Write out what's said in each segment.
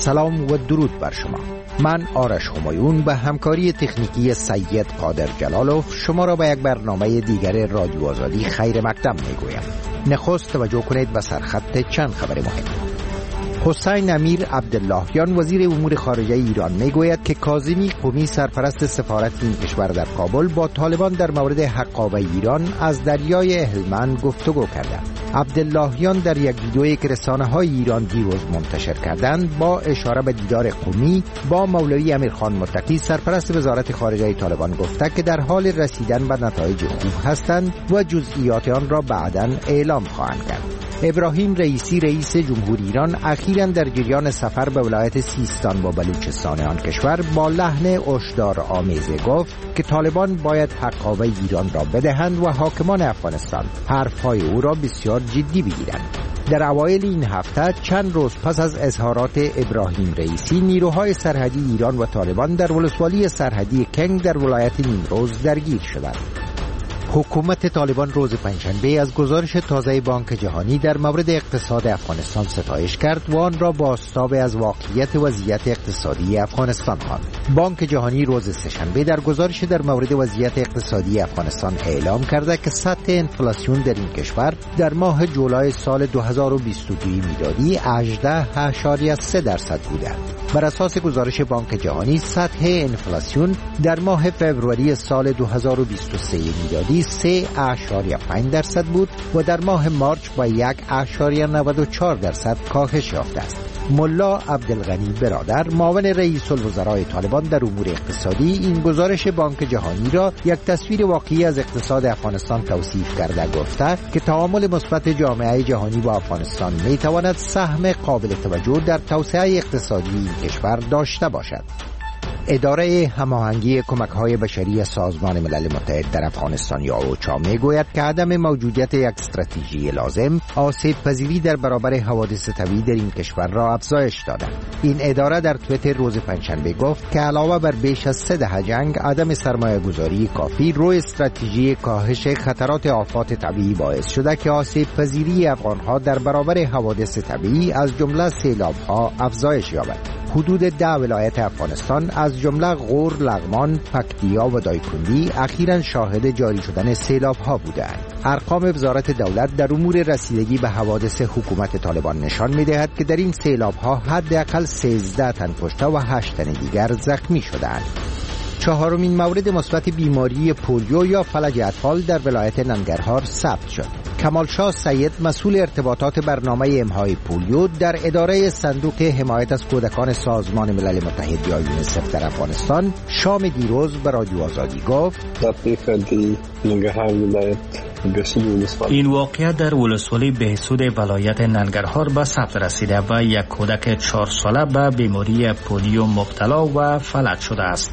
سلام و درود بر شما. من آرش همایون به همکاری تکنیکی سید قادر جلالوف شما را به یک برنامه دیگر رادیو آزادی خیر مقدم میگویم. نخست توجه کنید به سرخط چند خبر مهم. حسین امیر عبداللهیان وزیر امور خارجه ایران میگوید که کاظمی قمی سرپرست سفارت این کشور در کابل با طالبان در مورد حقابه ایران از دریای هلمند گفتگو کردند. عبداللهیان در یک ویدئویی که رسانه‌های ایران دیروز منتشر کردند با اشاره به دیدار قمی با مولوی امیرخان متقی سرپرست وزارت خارجه طالبان گفته که در حال رسیدن به نتایج خوب هستند و جزئیات آن را بعداً اعلام خواهند کرد. ابراهیم رئیسی رئیس جمهوری ایران اخیراً در جریان سفر به ولایت سیستان و بلوچستان آن کشور با لحن هشدار آمیز گفت که طالبان باید حقابه ایران را بدهند و حاکمان افغانستان حرفهای او را بسیار جدی بگیرند. در اوایل این هفته چند روز پس از اظهارات ابراهیم رئیسی نیروهای سرحدی ایران و طالبان در ولسوالی سرحدی کنگ در ولایت نیمروز درگیر شدند. حکومت طالبان روز پنجشنبه از گزارش تازه بانک جهانی در مورد اقتصاد افغانستان ستایش کرد و آن را بازتاب از واقعیت وضعیت اقتصادی افغانستان خواند. بانک جهانی روز سه‌شنبه در گزارش در مورد وضعیت اقتصادی افغانستان اعلام کرده که سطح انفلاسیون در این کشور در ماه جولای سال 2022 میلادی 18.3% بوده. بر اساس گزارش بانک جهانی سطح انفلاسیون در ماه فوریه سال 2023 میلادی 3.5% بود و در ماه مارچ با 1.94% کاهش یافته است. ملا عبدالغنی برادر معاون رئیس الوزراء طالبان در امور اقتصادی این گزارش بانک جهانی را یک تصویر واقعی از اقتصاد افغانستان توصیف کرده گفته که تعامل مثبت جامعه جهانی با افغانستان میتواند سهم قابل توجه در توسعه اقتصادی این کشور داشته باشد. اداره هماهنگی کمک‌های بشری سازمان ملل متحد در افغانستان یا اوچا میگوید که عدم موجودیت یک استراتژی لازم آسیب پذیری در برابر حوادث طبیعی در این کشور را افزایش داده. این اداره در توییتر روز پنجشنبه گفت که علاوه بر بیش از 3 دهه جنگ، عدم سرمایه‌گذاری کافی روی استراتژی کاهش خطرات آفات طبیعی باعث شده که آسیب پذیری افغان‌ها در برابر حوادث طبیعی از جمله سیلاب‌ها افزایش یابد. حدود 10 ولایت افغانستان از جمله غور، لغمان، پکتیا و دایکندی اخیراً شاهد جاری شدن سیلاب‌ها بودند. ارقام وزارت دولت در امور رسیدگی به حوادث حکومت طالبان نشان می‌دهد که در این سیلاب‌ها حداقل 13 تن کشته و 8 تن دیگر زخمی شدند. چهارمین مورد مثبت بیماری پولیو یا فلج اطفال در ولایت ننگرهار ثبت شد. کمالشاه سید مسئول ارتباطات برنامه امحای پولیو در اداره صندوق حمایت از کودکان سازمان ملل متحد یا یونیسف در افغانستان شام دیروز به رادیو آزادی گفت این واقعه در ولسوالی بهسود ولایت ننگرهار به ثبت رسیده و یک کودک 4 ساله به بیماری پولیو مبتلا و فلج شده است.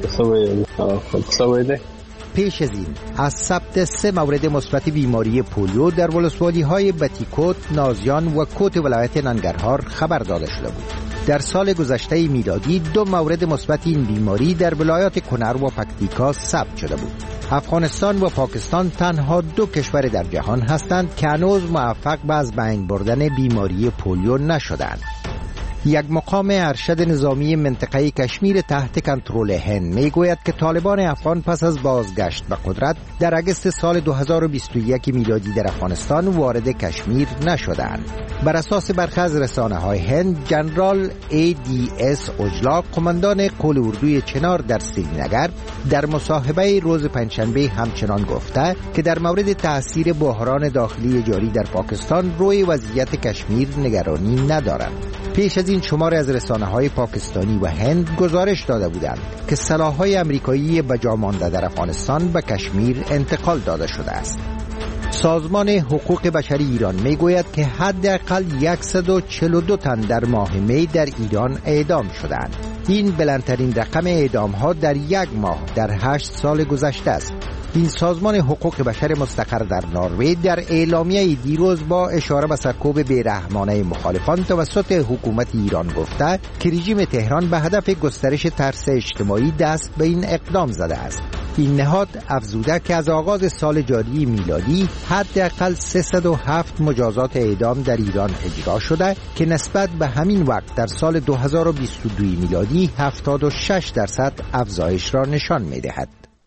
پیش از این از ثبت 3 مورد مثبت بیماری پولیو در ولسوالی‌های بتیکوت، نازیان و کوت ولایت ننگرهار خبر داده شده بود. در سال گذشته میلادی 2 مورد مثبت این بیماری در ولایات کنر و پکتیکا ثبت شده بود. افغانستان و پاکستان تنها 2 کشور در جهان هستند که هنوز موفق به از بین بردن بیماری پولیو نشدند. یک مقام ارشد نظامی منطقه کشمیر تحت کنترل هند میگوید که طالبان افغان پس از بازگشت به قدرت در اگست سال 2021 میلادی در افغانستان وارد کشمیر نشدند. بر اساس برخی از رسانه‌های هند، جنرال ADS اوجلا، قماندان قول اردوی چنار در سرینگر، در مصاحبه روز پنجشنبه همچنان گفته که در مورد تاثیر بحران داخلی جاری در پاکستان روی وضعیت کشمیر نگرانی ندارد. پیش از این شماری از رسانه‌های پاکستانی و هند گزارش داده بودند که سلاح‌های آمریکایی به جا مانده در افغانستان به کشمیر انتقال داده شده است. سازمان حقوق بشری ایران میگوید که حداقل 142 تن در ماه می در ایران اعدام شدند. این بلندترین رقم اعدام‌ها در یک ماه در 8 سال گذشته است. این سازمان حقوق بشر مستقر در نروژ در اعلامیه دیروز با اشاره به سرکوب بیرحمانه مخالفان توسط حکومت ایران گفته که رژیم تهران به هدف گسترش ترس اجتماعی دست به این اقدام زده است. این نهاد افزوده که از آغاز سال جاری میلادی حداقل 307 مجازات اعدام در ایران اجرا شده که نسبت به همین وقت در سال 2022 میلادی 76% افزایش را نشان می‌دهد.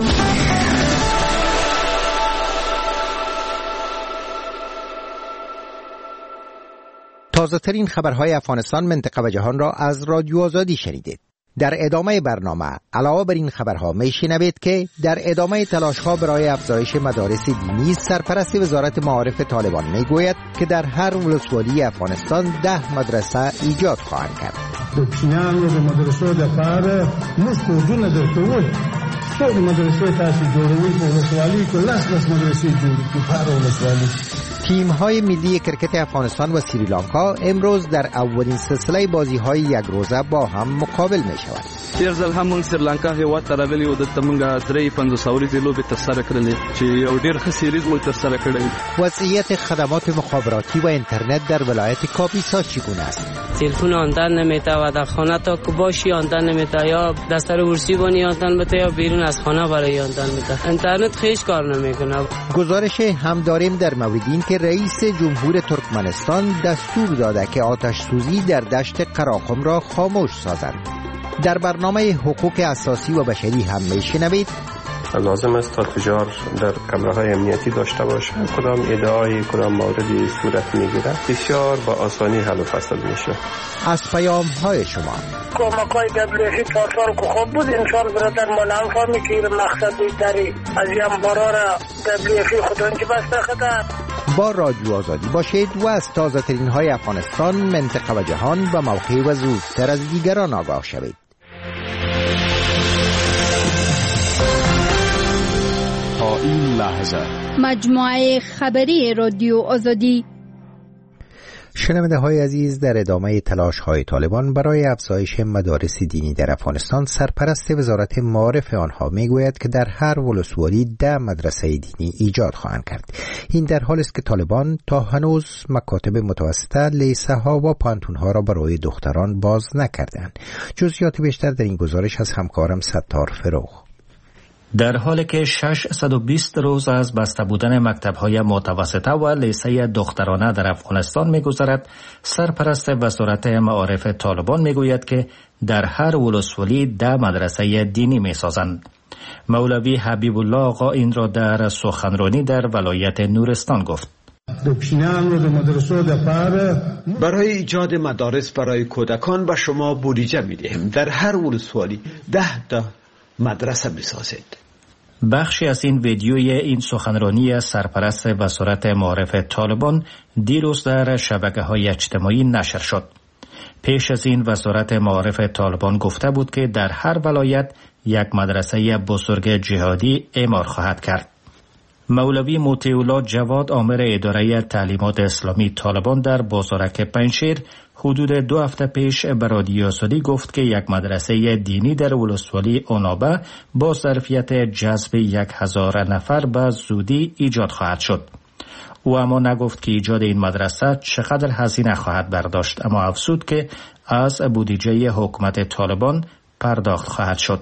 تازه‌ترین خبرهای افغانستان، منطقه و جهان را از رادیو آزادی شنیدید. در ادامه برنامه علاوه بر این خبرها میشنوید که در ادامه تلاش‌ها برای افزایش مدارس دینی، سرپرست وزارت معارف طالبان میگوید که در هر ولسوالی افغانستان 10 مدرسه ایجاد خواهند کرد. دکترانو د مدرسو د پاره مستوجونه درکول څو مدرسې تاسو جوړوي په ولسوالۍ کې لاس مدرسې جوړې په هر ولسوالۍ. تیم‌های ملی کرکت افغانستان و سریلانکا امروز در اولین سلسله بازی‌های یک روزه با هم مقابل می‌شوند. تیرزل همون سریلانکا هیواد ته راغلی او د تمنګ 350 اوريزې لوبې ترسره کړلې چې یو ډېر ښه سیریز مو ترسره کړی. وضعیت خدمات مخابراتی و اینترنت در ولایت کاپیسا چگونه است؟ تلفن آمدن نمی‌ته و در خانه تا که باشی آمدن نمی‌ته، یا دفتر ورسی بانی آمدن بده یا بیرون از خانه برای آمدن بده. اینترنت خیش کار نمی‌کنه. گزارش هم داریم در مورد این که رئیس جمهور ترکمنستان دستور داده که آتش سوزی در دشت قراقم را خاموش سازند. در برنامه حقوق اساسی و بشری هم میشنوید لازم است تا تجار در کمره‌های امنیتی داشته باشند. کدام ادعای کدام موردی صورت میگیره بسیار با آسانی حل و فصل میشه. از پیام‌های شما کمک‌های دبلیوسی پارسال که خوب بود انشان برادر مالان فهمی که مقصد بیتری از یم برار دبلیوسی خودانچه بسته خدا. با رادیو آزادی باشید و از تازه ترین های افغانستان، منطقه و جهان و موقع و زودتر از دیگران آگاه شوید. تا این لحظه مجموعه خبری رادیو آزادی. شنونده های عزیز، در ادامه تلاش های طالبان برای افزایش مدارس دینی در افغانستان، سرپرست وزارت معارف آنها میگوید که در هر ولسوالی 10 مدرسه دینی ایجاد خواهند کرد. این در حالی است که طالبان تا هنوز مکاتب متوسطه، لیسه ها و پانتون ها را برای دختران باز نکردند. جزئیات بیشتر در این گزارش از همکارم ستار فروغ. در حالی که 620 روز از بسته بودن مکتب‌های متوسطه و لیسه دخترانه در افغانستان می‌گذرد، سرپرست وزارت معارف طالبان می‌گوید که در هر ولسوالی 10 مدرسه دینی می‌سازند. مولوی حبیب الله آقا این را در سخنرانی در ولایت نورستان گفت. برای ایجاد مدارس برای کودکان به شما بودجه می‌دهیم. در هر ولسوالی 10 تا مدرسه بسازید. بخشی از این ویدیوی این سخنرانی سرپرست وزارت معارف طالبان دیروز در شبکه‌های اجتماعی نشر شد. پیش از این وزارت معارف طالبان گفته بود که در هر ولایت یک مدرسه بزرگ جهادی اعمار خواهد کرد. مولوی مطیع الله جواد، آمر اداره تعلیمات اسلامی طالبان در بازارک پنجشیر، حدود 2 هفته پیش به رادیو آزادی گفت که یک مدرسه دینی در ولسوالی اونابه با ظرفیت جذب 1000 نفر به زودی ایجاد خواهد شد. او اما نگفت که ایجاد این مدرسه چقدر هزینه خواهد برداشت، اما افزود که از بودجه حکومت طالبان پرداخت خواهد شد.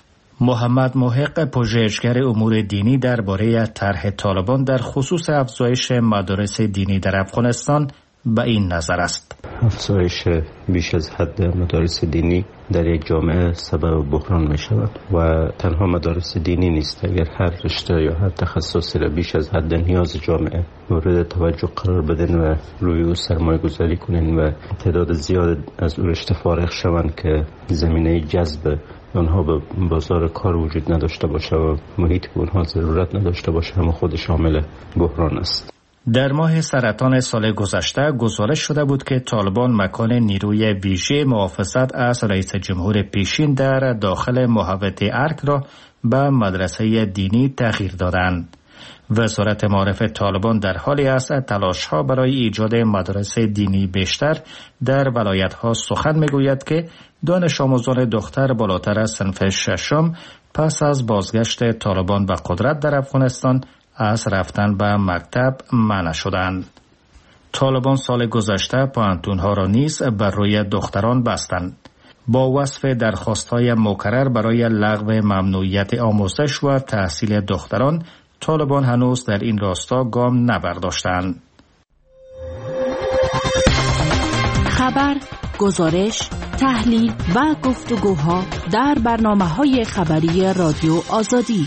محمد محق، پژوهشگر امور دینی، درباره طرح طالبان در خصوص افزایش مدارس دینی در افغانستان به این نظر است: افزایش بیش از حد مدارس دینی در یک جامعه سبب بحران می شود و تنها مدارس دینی نیست. اگر هر رشته یا هر تخصصی را بیش از حد نیاز جامعه مورد توجه قرار بدن و روی او سرمایه گذاری کنین و تعداد زیاد از او رشته فارغ شوند که زمینه جذب آنها به بازار کار وجود نداشته باشه و محیط به آنها ضرورت نداشته باشه، هم خود شامل بحران است. در ماه سرطان سال گذشته گزارش شده بود که طالبان مکان نیروی ویژه محافظت از رئیس جمهور پیشین در داخل محوطه ارک را به مدرسه دینی تغییر دادند. وزارت معارف طالبان در حالی است تلاش‌ها برای ایجاد مدارس دینی بیشتر در ولایت‌ها سخن می‌گوید که دانش آموزان دختر بالاتر از صنف ششم پس از بازگشت طالبان به قدرت در افغانستان از رفتن به مکتب منع شدند. طالبان سال گذشته پانتون‌ها را نیز بر روی دختران بستند. با وصف درخواست‌های مکرر برای لغو ممنوعیت آموزش و تحصیل دختران، طالبان هنوز در این راستا گام نبرداشتند. خبر، گزارش، تحلیل و گفتگوها در برنامه‌های خبری رادیو آزادی.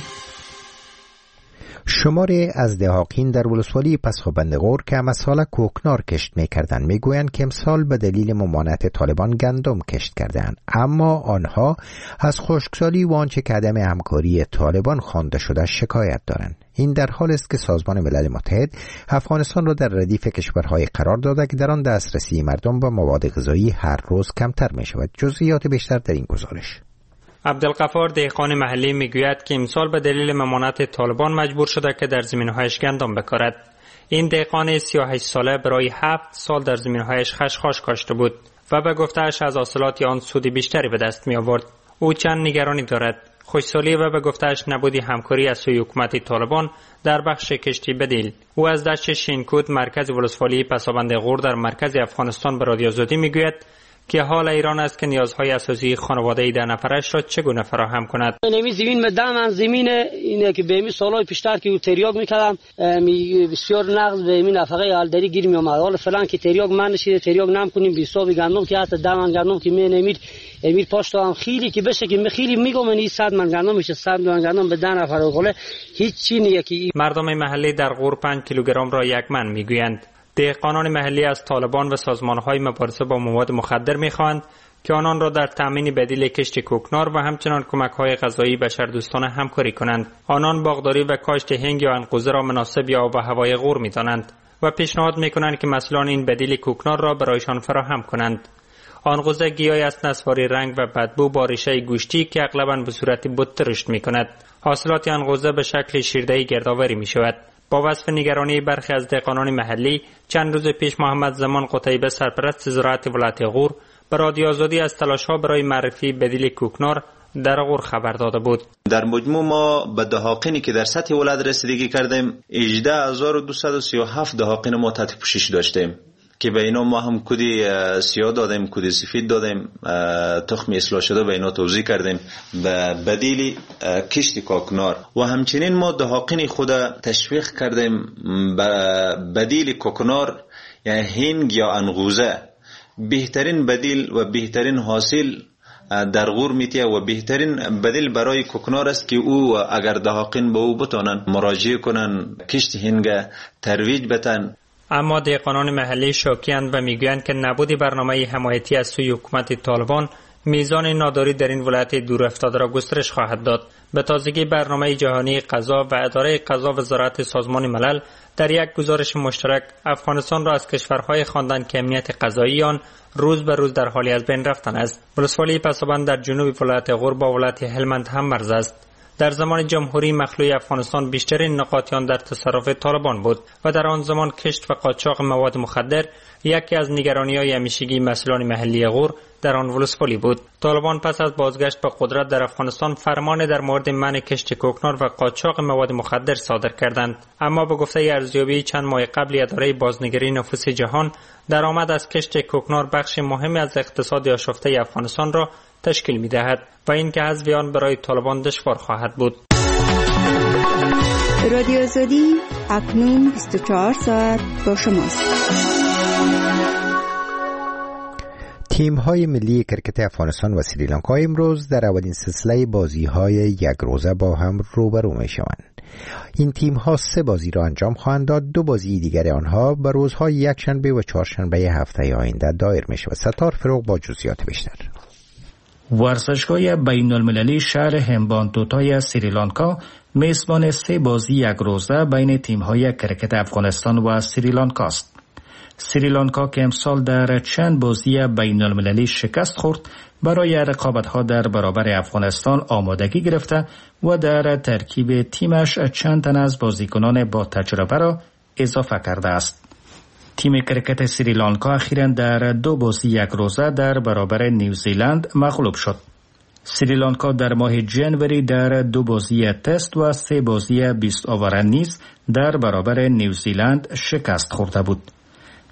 شماری از دهاقین در ولسوالی پسخوبند غور که امسال کوکنار کشت می‌کردند میگویند که امسال به دلیل ممانعت طالبان گندم کشت کردند، اما آنها از خشکسالی و آنچه که عدم همکاری طالبان خوانده شده شکایت دارند. این در حال است که سازمان ملل متحد افغانستان را در ردیف کشورهای قرار داده که در آن دسترسی مردم به مواد غذایی هر روز کمتر می‌شود. جزئیات بیشتر در این گزارش. عبدالغفار دهقان محلی میگوید که امسال به دلیل ممانعت طالبان مجبور شده که در زمین‌هایش گندم بکارد. این دهقان 38 ساله برای 7 سال در زمین‌هایش خشخاش کاشته بود و به گفته‌اش از حاصلات آن سود بیشتری به دست می آورد. او چند نگرانی دارد: خشکسالی و به گفته‌اش نبودی همکاری از سوی حکومت طالبان در بخش کشتی بدیل. او از دشت شینکود مرکز ولسوالی پسابند غور در مرکز افغانستان به رادیو آزادی میگوید که حال ایران است که نیازهای اساسی خانواده 10 نفرش را چگونه فراهم کند. نمی زمین مدام زمین اینه که به می سالای پیشتر که تریاک میکردم بسیار نقد به می نفقه حالداری گیر می اومد. حالا فلان که تریاک من نشید تریاک نم کنیم 20 گندم که حتی 10 من گندم که می نمید امیر پاشتم خیلی که بشه که خیلی میگم این 100 من گندم میشه 100 من گندم به 10 نفر ولی هیچ چی نیه که مردم محلی در غور 5 کیلوگرم را یک من میگویند. دهقانان محلی از طالبان و سازمان‌های مبارزه با مواد مخدر می‌خواهند که آنان را در تامین بدیل کشت کوکنار و همچنان کمک‌های غذایی بشردوستانه همکاری کنند. آنان باغداری و کاشت هنگ یا عنقوزه را مناسب یا آب و هوای غور می‌دانند و پیشنهاد می‌کنند که مسئولان این بدیل کوکنار را برایشان فراهم کنند. عنقوزه گیاهی است نسواری رنگ و بدبو با ریشه گوشتی که اغلباً به صورت بت رشد می‌کند. حاصلات عنقوزه به شکل شیرده‌ای گردآوری می‌شود. با وصف نگرانی برخی از دهقانان محلی، چند روز پیش محمد زمان قتیبه سرپرست زراعت ولایت غور به رادیو آزادی از تلاش‌ها برای معرفی بدیل کوکنار در غور خبر داده بود. در مجموع ما به دهاقینی که در سطح ولایت رسیدگی کردیم 18237 دهاقین ما تحت پوشش داشتیم که به اینا ما هم کدی سیاه دادیم، کدی سفید دادیم، تخم اصلاح شده به اینا توزیع کردیم به بدیل کشت کوکنار و همچنین ما دهاقین خود تشویق کردیم به بدیل کوکنار یعنی هنگ یا عنقوزه. بهترین بدیل و بهترین حاصل در غور میتیه و بهترین بدیل برای کوکنار است که او اگر دهاقین به او بتونن مراجعه کنن کشت هنگ ترویج بدن. اما دهقانان محلی شاکی‌اند و میگویند که نبود برنامه حمایتی از سوی حکومت طالبان میزان ناداری در این ولایت دور افتاده را گسترش خواهد داد. به تازگی برنامه جهانی غذا و اداره غذا و زراعت سازمان ملل در یک گزارش مشترک افغانستان را از کشورهای خواندند که امنیت غذایی آن روز به روز در حال از بین رفتن است. ولسوالی پسابند در جنوب ولایت غور با ولایت هلمند هم مرز است. در زمان جمهوری مخلوی افغانستان بیشترین نقاط آن در تصرف طالبان بود و در آن زمان کشت و قاچاق مواد مخدر یکی از نگرانی‌های همیشگی مسئولان محلی غور در آن ولسوالی بود. طالبان پس از بازگشت به قدرت در افغانستان فرمان در مورد منع کشت کوکنار و قاچاق مواد مخدر صادر کردند، اما به گفته ارزیابی چند ماه قبل اداره بازنگری نفوس جهان درآمد از کشت کوکنار بخش مهمی از اقتصاد آشفته افغانستان را تشکیل می‌دهد و این که حذف آن برای طالبان دشوار خواهد بود. رادیو آزادی اکنون 24 ساعت با شماست. تیم‌های ملی کرکت افغانستان و سریلانکا امروز در اولین سلسله بازی‌های یک روزه با هم روبرو می‌شوند. این تیم‌ها 3 بازی را انجام خواهند داد. 2 بازی دیگر آنها به روزهای یکشنبه و چهارشنبه هفته آینده دایر می‌شود. ستار فروغ با جزئیات بیشتر. ورزشگاه بین المللی شهر همبانتوتای سریلانکا میزبان 3 بازی یک روزه بین تیم‌های کرکت افغانستان و سریلانکا است. سریلانکا که امسال در چند بازی بین المللی شکست خورد برای رقابت‌ها در برابر افغانستان آمادگی گرفته و در ترکیب تیمش چند تن از بازیکنان با تجربه را اضافه کرده است. تیم کرکت سریلانکا اخیراً در 2 بازی یک روزه در برابر نیوزیلند مغلوب شد. سریلانکا در ماه جنوری در 2 بازی تست و 3 بازی 20 آور نیز در برابر نیوزیلند شکست خورده بود.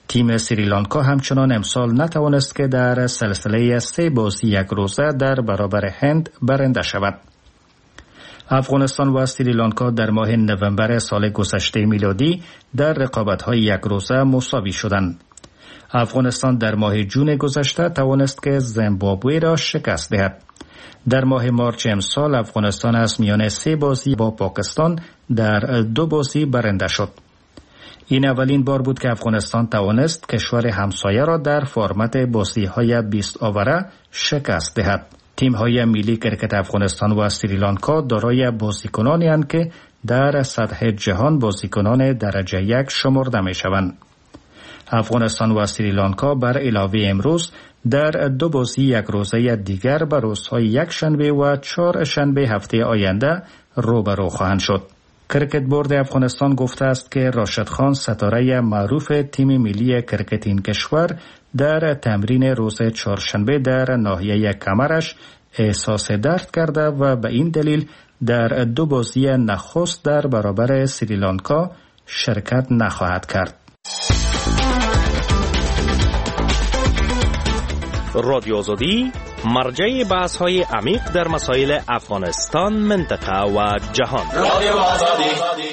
تیم سریلانکا همچنان امسال نتوانست که در سلسله 3 بازی 1 روزه در برابر هند برنده شود. افغانستان و سریلانکا در ماه نوامبر سال گذشته میلادی در رقابت‌های 1 روزه مساوی شدند. افغانستان در ماه جون گذشته توانست که زیمبابوه را شکست دهد. در ماه مارچ امسال افغانستان از میان 3 بازی با پاکستان در 2 بازی برنده شد. این اولین بار بود که افغانستان توانست کشور همسایه را در فرمت بازی‌های 20 آوره شکست دهد. تیم‌های ملی کرکت افغانستان و سریلانکا دارای بازیکنانی اند که در سطح جهان بازیکنان درجه 1 شمرده می‌شوند. افغانستان و سریلانکا بر علاوه امروز در 2 بازی 1 روزه دیگر به روزهای 1 شنبه و 4 شنبه هفته آینده روبرو خواهند شد. کرکت بورد افغانستان گفته است که راشد خان ستاره معروف تیم ملی کرکت این کشور در تمرین روز 4 شنبه در ناحیه کمرش احساس درد کرده و به این دلیل در 2 بازی نخست در برابر سریلانکا شرکت نخواهد کرد. رادیو آزادی مرجع بحث‌های عمیق در مسائل افغانستان، منطقه و جهان. رادیو آزادی.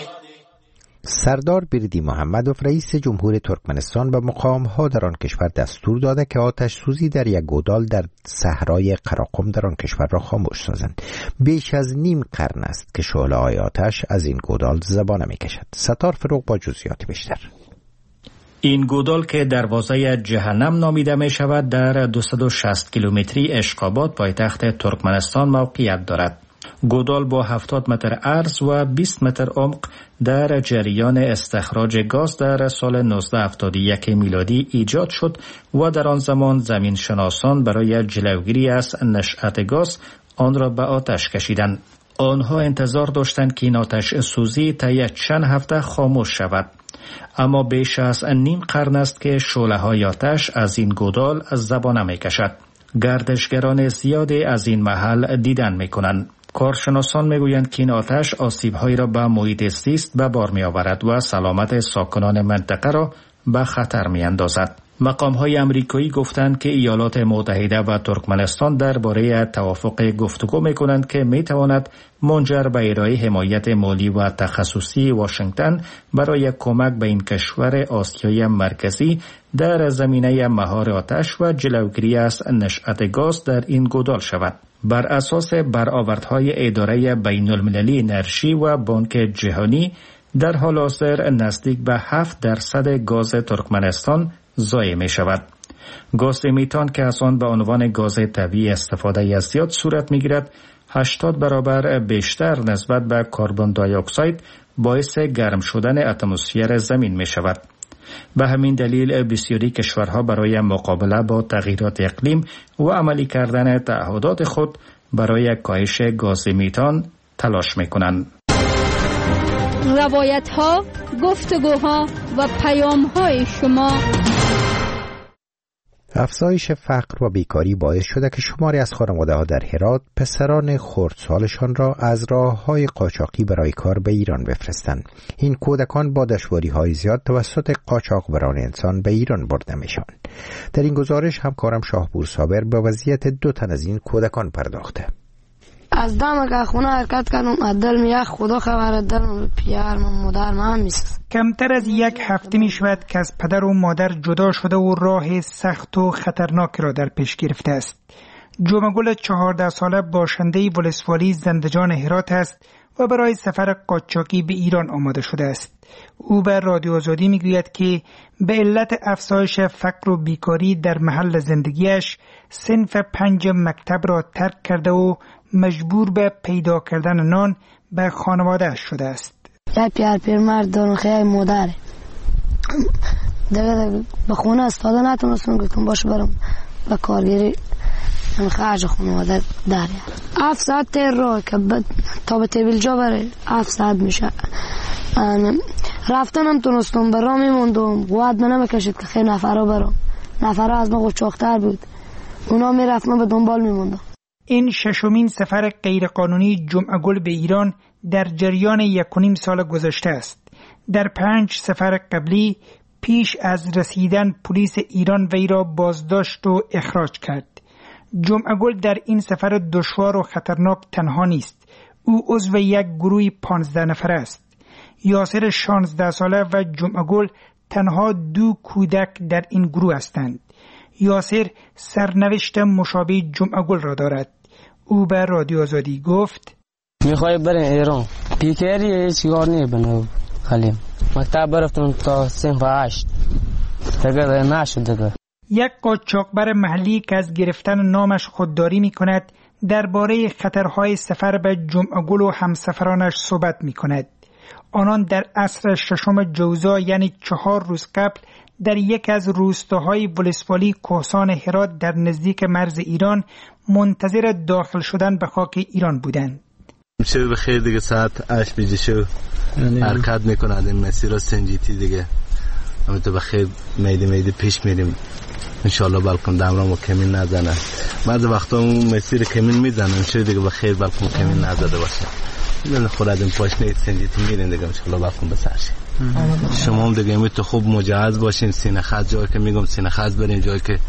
سردار بریدی محمدوف رئیس جمهور ترکمنستان به مقام‌ها در آن کشور دستور داده که آتش سوزی در یک گودال در صحرای قراقم در آن کشور را خاموش سازند. بیش از نیم قرن است که شعله‌های آتش از این گودال زبانه می‌کشد. ستار فروغ با جزئیات بیشتر. این گودال که دروازه جهنم نامیده می شود در 260 کیلومتری اشقاباد پایتخت ترکمنستان موقعیت دارد. گودال با 70 متر عرض و 20 متر عمق در جریان استخراج گاز در سال 1971 میلادی ایجاد شد و در آن زمان زمین شناسان برای جلوگیری از نشأت گاز آن را به آتش کشیدند. آنها انتظار داشتند که این آتش سوزی طی چند هفته خاموش شود. اما بیش از نیم قرن است که شعله‌های آتش از این گودال زبانه می‌کشد. گردشگران زیادی از این محل دیدن می‌کنند. کارشناسان می‌گویند که این آتش آسیب‌هایی را به محیط زیست به بار می‌آورد و سلامت ساکنان منطقه را به خطر می‌اندازد. مقام‌های آمریکایی گفتند که ایالات متحده و ترکمنستان درباره توافق گفتگو می‌کنند که می‌تواند منجر به ارائه حمایت مالی و تخصصی واشنگتن برای کمک به این کشور آسیای مرکزی در زمینه مهار آتش و جلوگیری از نشأت گاز در این گودال شود. بر اساس برآوردهای اداره بین‌المللی انرژی و بانک جهانی در حال حاضر نزدیک به 7% گاز ترکمنستان ضایع می شود. گاز میتان که از آن به عنوان گاز طبیعی استفاده از زیاد صورت می گیرد 80 برابر بیشتر نسبت به کربن دی اکساید باعث گرم شدن اتمسفر زمین می شود. به همین دلیل بسیاری کشورها برای مقابله با تغییرات اقلیم و عملی کردن تعهدات خود برای کاهش گاز میتان تلاش می کنند. روایت ها، گفتگوها و پیام های شما. افزایش فقر و بیکاری باعث شده که شماری از خانواده‌ها در هرات پسران خردسالشان را از راه‌های قاچاقی برای کار به ایران بفرستند. این کودکان با دشواری‌های زیاد توسط قاچاقبران انسان به ایران برده میشوند. در این گزارش همکارم شاهپور صابر به وضعیت 2 تن از این کودکان پرداخته. از دم که خونه حرکت کردم دل میاد خدا خبر دل پیار من مادر من میست. کمتر از 1 هفته می شود که از پدر و مادر جدا شده و راه سخت و خطرناک را در پیش گرفته است. جمعگل 14 ساله باشنده ولسوالی زندجان هرات است و برای سفر قاچاقی به ایران آماده شده است. او به رادیو آزادی می گوید که به علت افزایش فقر و بیکاری در محل زندگیش صنف 5 مکتب را ترک کرده و مجبور به پیدا کردن نان به خانواده شده است. یه پیرمرد دارم خیلی مادره دیگه به خونه استاده نتونستم گفتم باشه برم به کارگیری خرج خانواده داره. 7 ساعت تیر رو که تا به تیبیل جا بره 7 ساعت میشه. رفتن هم تونستم برام میموندم قوت منم بکشید که خیلی نفرها برام نفرها از ما قچاقتر بود اونا میرفت من به دنبال میموندم. این 6مین سفر غیرقانونی جمعگل به ایران در جریان 1.5 سال گذشته است. در 5 سفر قبلی پیش از رسیدن پلیس ایران وی را بازداشت و اخراج کرد. جمعه‌گل در این سفر دشوار و خطرناک تنها نیست. او عضو یک گروه 15 نفره است. یاسر 16 ساله و جمعه‌گل تنها 2 کودک در این گروه هستند. یاسر سرنوشت مشابه جمعه‌گل را دارد. او به رادیو آزادی گفت: میخوای بریم ایران، پیکری هیچ کار نمی‌کنه. خالیم مکتب برفتم تا صنف 8 دیگه نشد دیگه. یک قاچاقبر محلی که از گرفتن نامش خودداری می‌کند درباره خطرهای سفر به جمعه‌گل و همسفرانش صحبت می‌کند. آنان در عصر 6 جوزا یعنی 4 روز قبل در یک از روستاهای ولسوالی کهسان هرات در نزدیک مرز ایران منتظر داخل شدن به خاک ایران بودند. شب بخیر دیگه، ساعت 8 بجه شو حرکت میکنند این مسیر سنجیتی دیگه. همه تو بخیر میده پیش میریم انشالله، بلکن دمرامو کمین نزنه. بعض وقتا اون مسیر کمین میزنن شو دیگه بخیر بلکن کمین نزده باشه. من خودم پاشنه سنجیتی میرین دیگه انشالله بلکن بسرشی. شما هم دیگه تو خوب مجهز باشین. سینه خط جایی که میگم سینه خط برین، جایی که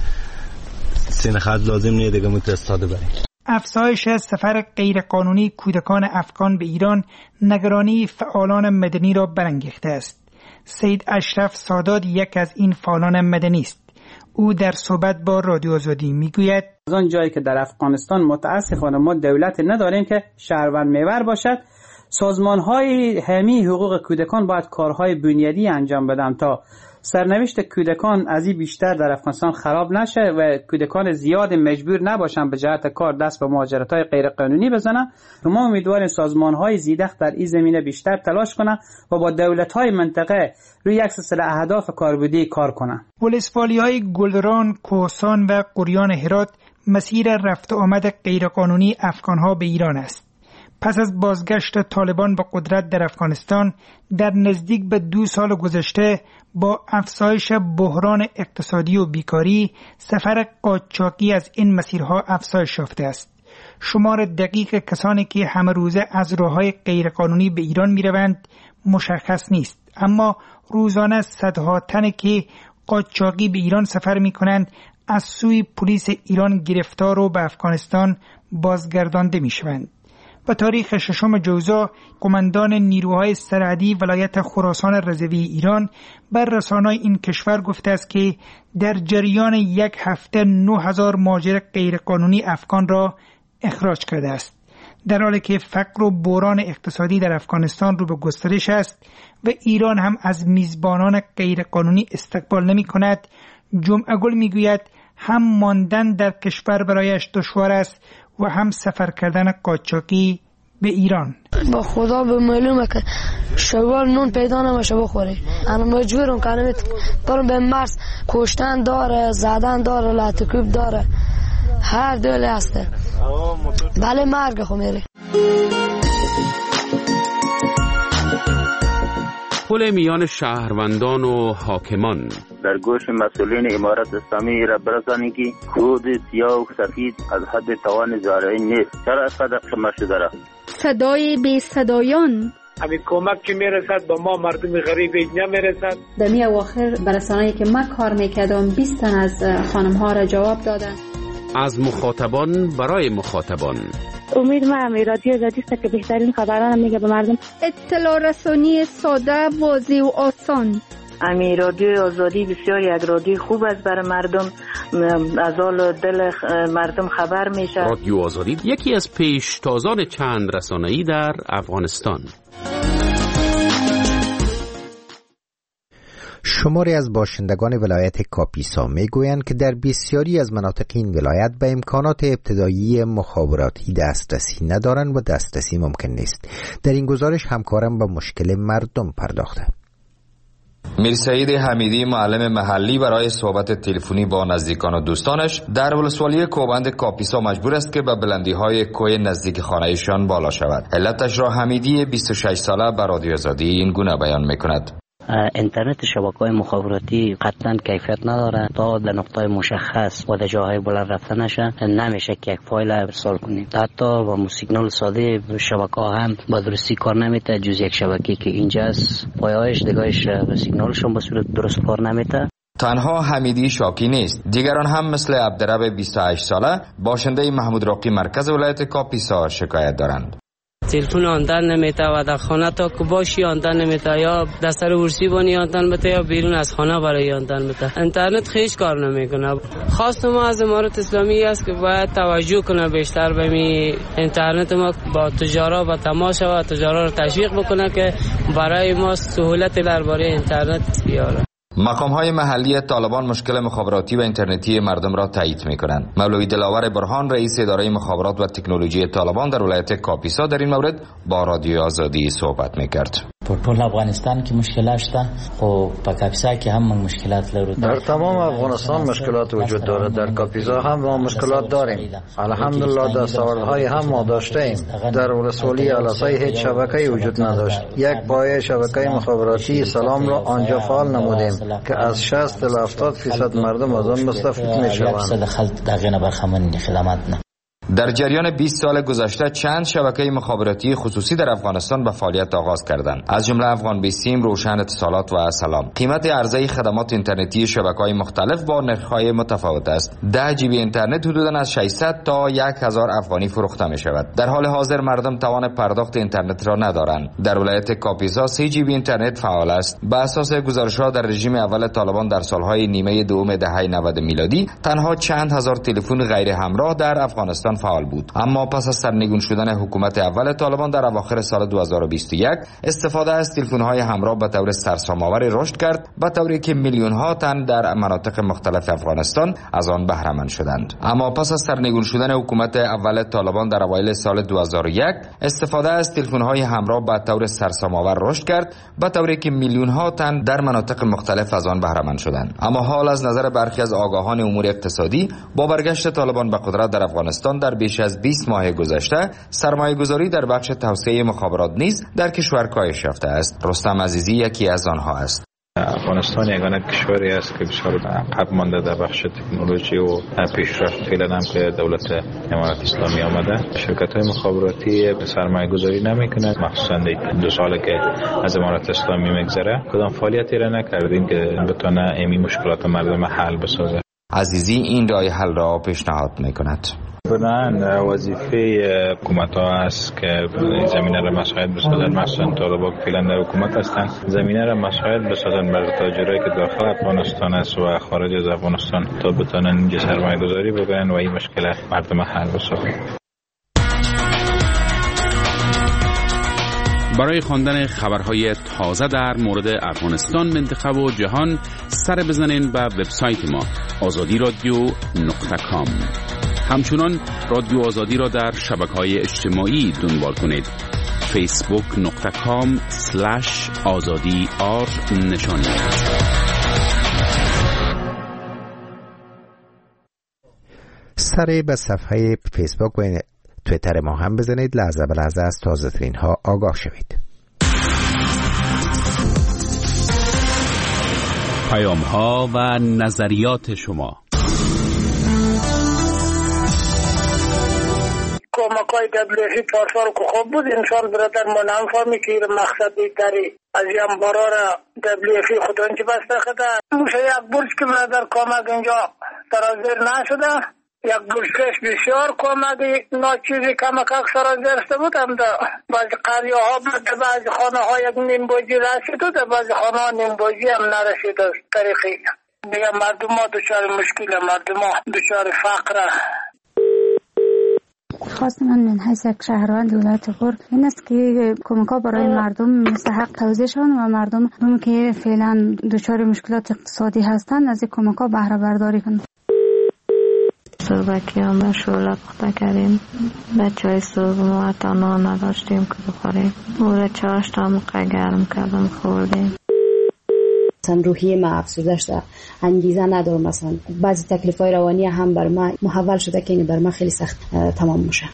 سینه خط لازم نیه دیگه متوسطه برین. افزایش سفر غیرقانونی کودکان افغان به ایران نگرانی فعالان مدنی را برانگیخته است. سید اشرف سادات یک از این فعالان مدنی است. او در صحبت با رادیو آزادی میگوید: از آن جایی که در افغانستان متاسفانه ما دولت نداریم که شهروند محور باشد، سازمان‌های حامی حقوق کودکان باید کارهای بنیادی انجام بدن تا سرنوشت کودکان از این بیشتر در افغانستان خراب نشه و کودکان زیاد مجبور نباشن به جهت کار دست به مهاجرت‌های غیرقانونی بزنن. ما امیدواریم سازمان‌های زیدخ در این زمینه بیشتر تلاش کنن و با دولت‌های منطقه روی یک سلسله اهداف کاربردی کار کنن. ولسوالی‌های گلران، کهسان و قریان هرات مسیر رفت و آمد غیرقانونی افغان‌ها به ایران است. پس از بازگشت طالبان به قدرت در افغانستان در نزدیک به 2 سال گذشته با افزایش بحران اقتصادی و بیکاری، سفر قاچاقی از این مسیرها افزایش یافته است. شمار دقیق کسانی که همه روزه از راه‌های غیرقانونی به ایران می‌روند مشخص نیست، اما روزانه صدها تن که قاچاقی به ایران سفر می‌کنند از سوی پلیس ایران گرفتار و به افغانستان بازگردانده می‌شوند. به تاریخ 6 جوزا قماندان نیروهای سرحدی ولایت خراسان رضوی ایران بر رسانه‌های این کشور گفته است که در جریان یک هفته 9000 مهاجر غیرقانونی افغان را اخراج کرده است، در حالی که فقر و بحران اقتصادی در افغانستان رو به گسترش است و ایران هم از میزبانان غیرقانونی استقبال نمی‌کند. جمعه‌گل میگوید هم ماندن در کشور برایش دشوار است و هم سفر کردن قاچاقی به ایران. با خدا به معلومه که شوال نون پیدا نمیشه بخوری. انا مجبورم که برم به مرز، کشتن داره، زدن داره، لطکوب داره، هر دوله هسته. بله مرگ خو میره. پل میان شهروندان و حاکمان در گوش مسئولین امارت اسلامی را برسانید که خود سیاه و سفید از حد توان زارعی نیست. چرا از قدر شما شده را صدای بی صدایان همین کمک که میرسد با ما مردم غریب نمیرسد. در می اواخر برسانه‌ای که من کار میکردم 20 تن از خانم ها را جواب دادن. از مخاطبان برای مخاطبان. امید من رادیو آزادی است که بهترین خبران میگه به مردم. اطلاع رسانی ساده، واضح و آسان. امی رادیو آزادی بسیار یک رادیو خوب است برای مردم، از حال دل مردم خبر میشه. رادیو آزادی یکی از پیشتازان چند رسانه‌ای در افغانستان. شماری از باشندگان ولایت کاپیسا میگویند که در بسیاری از مناطق این ولایت به امکانات ابتدایی مخابراتی دسترسی ندارند و دسترسی ممکن نیست. در این گزارش همکارم به مشکل مردم پرداخته. میر سعید حمیدی معلم محلی برای صحبت تلفنی با نزدیکان و دوستانش در ولسوالی کوبند کاپیسا مجبور است که به بلندی‌های کوه نزدیک خانه‌شان بالا شود. علتش را حمیدی 26 ساله به رادیو آزادی این گونه بیان می‌کند. اینترنت شبکه‌های مخابراتی قطعا کیفیت نداره. تا در نقطه مشخص و در جاهای بلند رفته نشه نمیشه که یک فایل ارسال کنیم. حتی با سیگنال ساده شبکه‌ها هم با درستی کار نمیته، جز یک شبکه‌ای که اینجاست پایه‌اش دیگه‌اش سیگنالش هم به صورت درست کار نمیته. تنها حمیدی شاکی نیست، دیگران هم مثل عبدرب 28 ساله باشنده محمود راقی مرکز ولایت کاپیسا شکایت دارند. تلفن آندن نمیته و در خانه تا که باشی آندن نمیته، یا دستر ورسی بانی آندن بته یا بیرون از خانه برای آندن بته. اینترنت خیش کار نمیکنه. خواست ما از امارت اسلامی است که باید توجه کنه بیشتر به می اینترنت ما، با تجارا و تماس و تجارا رو تشویق بکنه که برای ما سهولت درباره اینترنت بیاره. مقام‌های محلی طالبان مشکل مخابراتی و اینترنتی مردم را تایید می‌کنند. مولوی دلاور برهان رئیس اداره مخابرات و تکنولوژی طالبان در ولایت کاپیسا در این مورد با رادیو آزادی صحبت می‌کرد. ټول افغانستان کې مشکلات شته، خو په کاپیسا کې هم مشکلات لرو. در تمام افغانستان مشکلات وجود دارد. در کاپیسا هم ما مشکلات داریم. الحمدلله دستاوردهای هم ما داشتیم. در ولسوالی علاسای هیچ شبکه‌ای وجود نداشت. یک پایه شبکه مخابراتی سلام را آنجا فعال نمودیم که از 60 تا 70% مردم از آن مستفید می‌شوند. در جریان 20 سال گذشته چند شبکه مخابراتی خصوصی در افغانستان به فعالیت آغاز کردند. از جمله افغان بیسیم، روشن اتصالات و سلام. قیمت عرضه خدمات اینترنتی شبکه‌های مختلف با نرخ‌های متفاوت است. 10 جی بی اینترنت حدوداً از 600 تا 1000 افغانی فروخته می‌شود. در حال حاضر مردم توان پرداخت اینترنت را ندارند. در ولایت کاپیسا 3 جی بی اینترنت فعال است. بر اساس گزارش‌ها در رژیم اول طالبان در سال‌های نیمه دوم دهه 90 میلادی تنها چند هزار تلفن غیر همراه در افغانستان فعال بود. اما پس از سرنگون شدن حکومت اول طالبان در اواخر سال 2021 استفاده از تلفن‌های همراه به طور سرسام‌آور رشد کرد، به طوری که میلیون‌ها تن در مناطق مختلف افغانستان از آن بهره مند شدند. اما پس از سرنگون شدن حکومت اول طالبان در اوایل سال 2001 استفاده از تلفن‌های همراه به طور سرسام‌آور رشد کرد، به طوری که میلیون‌ها تن در مناطق مختلف از آن بهره مند شدند. اما حال از نظر برخی از آگاهان امور اقتصادی با برگشت طالبان به قدرت در افغانستان در بیش از 20 ماه گذشته سرمایه گذاری در بخش توسعه مخابرات نیز در کشور کاهش یافته است. رستم عزیزی یکی از آنها است. افغانستان یگانه کشوری است که بسیار عقب مانده در بخش تکنولوژی و پیشرفت فعلا هم که دولت امارت اسلامی آمده. شرکت‌های مخابراتی سرمایه گذاری نمی‌کنند، مخصوصا 2 ساله که از امارت اسلامی میگذره کدام فعالیتی را نکردیم که بتونه این مشکلات مردم حل بسازه. عزیزی این راه حل را پیشنهاد می‌کند. بنابراین وظیفه حکومت ها است که زمینه را مساعد بسازن، مثلا طالبان فعلا در حکومت هستند، زمینه را مساعد بسازن برای تاجرایی که داخل افغانستان است و خارج از افغانستان تا بتونن اینجا سرمایه گذاری بکنن و این مشکل مردم حل بسازن. برای خواندن خبرهای تازه در مورد افغانستان، منطقه و جهان سر بزنین به وبسایت ما azadiradio.com. همچنان رادیو آزادی را در شبکه‌های اجتماعی دنبال کنید. facebook.com/azadi_r سر به صفحه فیسبوک و تویتر ما هم بزنید، لحظه به لحظه از تازه ترین ها آگاه شوید. پیام ها و نظریات شما. کمک‌های WFP پارسال که خوب بود، انسان برادر ما نمی‌فهمی که مقصد بیتری از این بارا را WFP خودانچه بسته خدا. موشه یک برج که برادر کمک اینجا سرازیر نشده، یک برجش بسیار کمکی ناچیزی کمک سرازیر شده بود. هم در بعضی قریه ها بود، بعضی خانه ها یک نیم بوجی رسید و در بعضی خانه ها نیم بوجی هم نرسید. از طریقی دیگه مردم ها دچار مشکل، مردم ها دچار فقر. خواست من حیث یک شهروند ولایت غور این است که کمک‌ها برای مردم مستحق توزیع شوند و مردم هم که فعلا دچار مشکلات اقتصادی هستند از این کمک‌ها بهره برداری کنند. صبحکی هم به شعله پخته کردیم، بچه های صبح ما حتی نان نداشتیم که بخوریم، او را چاشت هم گرم کردم خوردیم. مثلا روحیه ما افسرده شده، انگیزه ندارم، مثلا بعضی تکلیف‌های روانی هم بر ما محول شده که این بر ما خیلی سخت تمام میشه.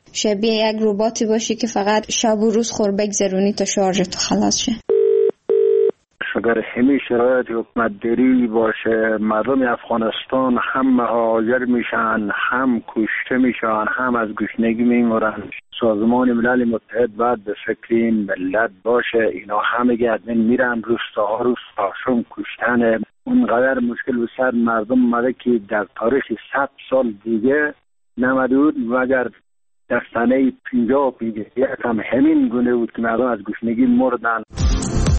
شبیه یک رباتی باشی که فقط شب و روز خور بگذرونی تا شارژ تو خلاص شه. اگر همین شرایط حکومت داری باشه مردم افغانستان هم مهاجر میشن، هم کشته میشن، هم از گشنگی میمرن. سازمان ملل متحد باید به فکر این ملت باشه. اینا همه گردن میرن روستاها شوم کشتن. اونقدر مشکل بسر مردم اومده که در تاریخ 100 سال دیگه نمده بود و اگر در سنه 50 هم همین گونه بود که مردم از گشنگی مردن.